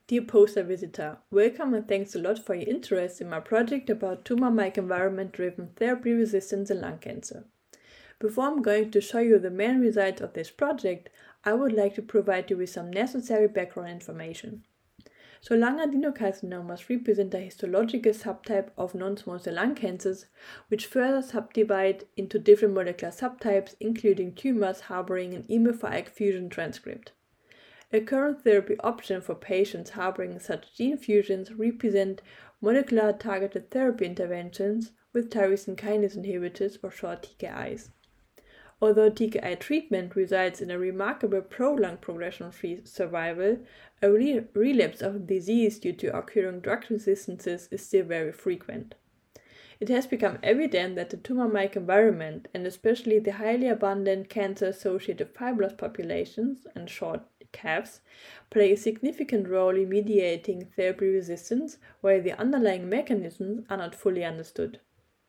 Dear poster visitor, welcome and thanks a lot for your interest in my project about tumor microenvironment-driven therapy resistance in lung cancer. Before I'm going to show you the main results of this project, I would like to provide you with some necessary background information. So lung adenocarcinomas represent a histological subtype of non-small cell lung cancers, which further subdivide into different molecular subtypes, including tumors harboring an EMF fusion transcript. A current therapy option for patients harboring such gene fusions represent molecular targeted therapy interventions with tyrosine kinase inhibitors or short TKIs. Although TKI treatment results in a remarkable prolonged progression-free survival, a relapse of disease due to occurring drug resistances is still very frequent. It has become evident that the tumor microenvironment, and especially the highly abundant cancer-associated fibrous populations and short CAFs, play a significant role in mediating therapy resistance, while the underlying mechanisms are not fully understood.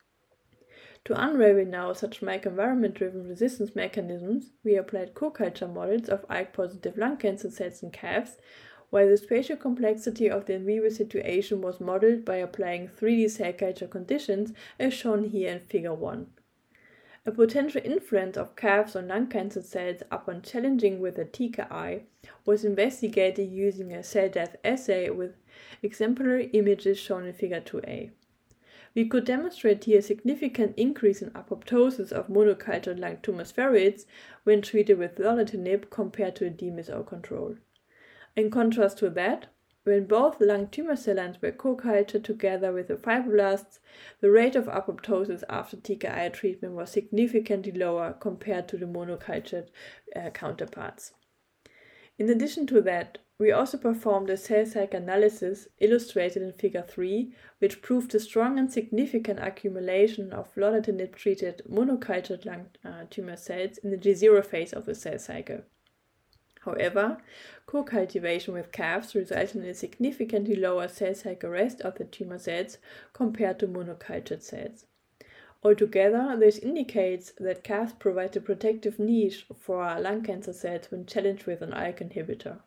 To unravel now such microenvironment-driven resistance mechanisms, we applied co-culture models of ALK-positive lung cancer cells and CAFs, while the spatial complexity of the in vivo situation was modeled by applying 3D cell culture conditions as shown here in Figure 1. A potential influence of CAFs on lung cancer cells upon challenging with a TKI was investigated using a cell death assay with exemplary images shown in Figure 2a. We could demonstrate here a significant increase in apoptosis of monocultured lung tumor spheroids when treated with lorlatinib compared to the DMSO control. In contrast to that, when both lung tumor cell lines were co-cultured together with the fibroblasts, the rate of apoptosis after TKI treatment was significantly lower compared to the monocultured counterparts. In addition to that, we also performed a cell cycle analysis illustrated in Figure 3, which proved a strong and significant accumulation of lorlatinib-treated monocultured lung tumor cells in the G0 phase of the cell cycle. However, co-cultivation with CAFs resulted in a significantly lower cell cycle rest of the tumor cells compared to monocultured cells. Altogether, this indicates that CAFs provide a protective niche for our lung cancer cells when challenged with an ALK inhibitor.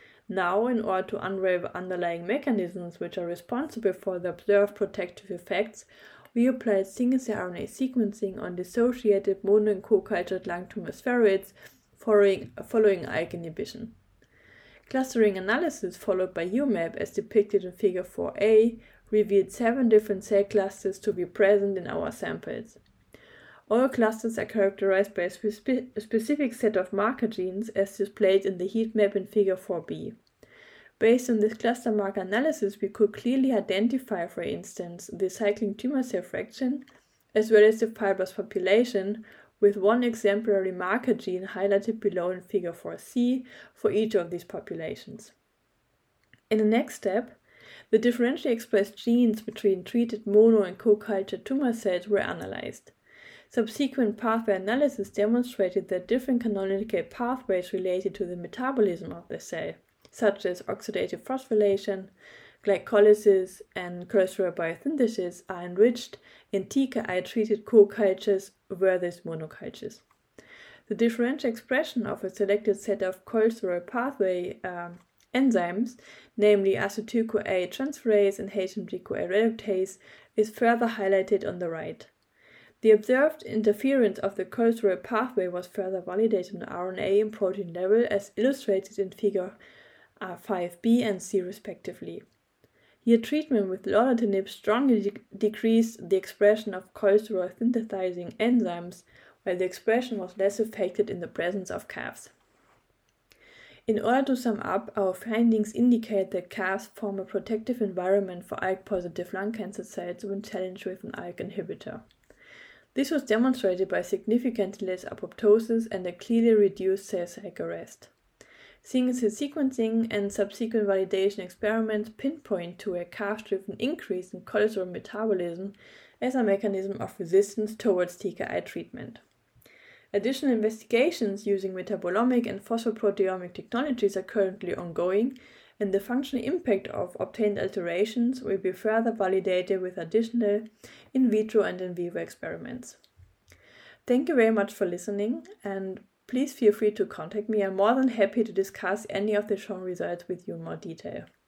Now, in order to unravel underlying mechanisms which are responsible for the observed protective effects, we applied single-cell RNA sequencing on dissociated mono and co-cultured lung tumor spheroids following ALK inhibition. Clustering analysis followed by UMAP, as depicted in Figure 4a, revealed 7 different cell clusters to be present in our samples. All clusters are characterized by a specific set of marker genes as displayed in the heat map in Figure 4b. Based on this cluster marker analysis, we could clearly identify, for instance, the cycling tumor cell fraction, as well as the fibrous population, with one exemplary marker gene highlighted below in Figure 4c for each of these populations. In the next step, the differentially expressed genes between treated mono and co-cultured tumor cells were analyzed. Subsequent pathway analysis demonstrated that different canonical pathways related to the metabolism of the cell, such as oxidative phosphorylation, glycolysis, and cholesterol biosynthesis, are enriched in TKI-treated co-cultures versus monocultures. The differential expression of a selected set of cholesterol pathway enzymes, namely acetyl-CoA transferase and HMG-CoA reductase, is further highlighted on the right. The observed interference of the cholesterol pathway was further validated on RNA and protein level, as illustrated in Figure 5b and c respectively. Here, treatment with lorlatinib strongly decreased the expression of cholesterol synthesizing enzymes, while the expression was less affected in the presence of CAFs. In order to sum up, our findings indicate that CAFs form a protective environment for ALK-positive lung cancer cells when challenged with an ALK inhibitor. This was demonstrated by significantly less apoptosis and a clearly reduced cell cycle rest. Single-cell sequencing and subsequent validation experiments pinpoint to a CAF-driven increase in cholesterol metabolism as a mechanism of resistance towards TKI treatment. Additional investigations using metabolomic and phosphoproteomic technologies are currently ongoing, and the functional impact of obtained alterations will be further validated with additional in vitro and in vivo experiments. Thank you very much for listening, and please feel free to contact me. I'm more than happy to discuss any of the shown results with you in more detail.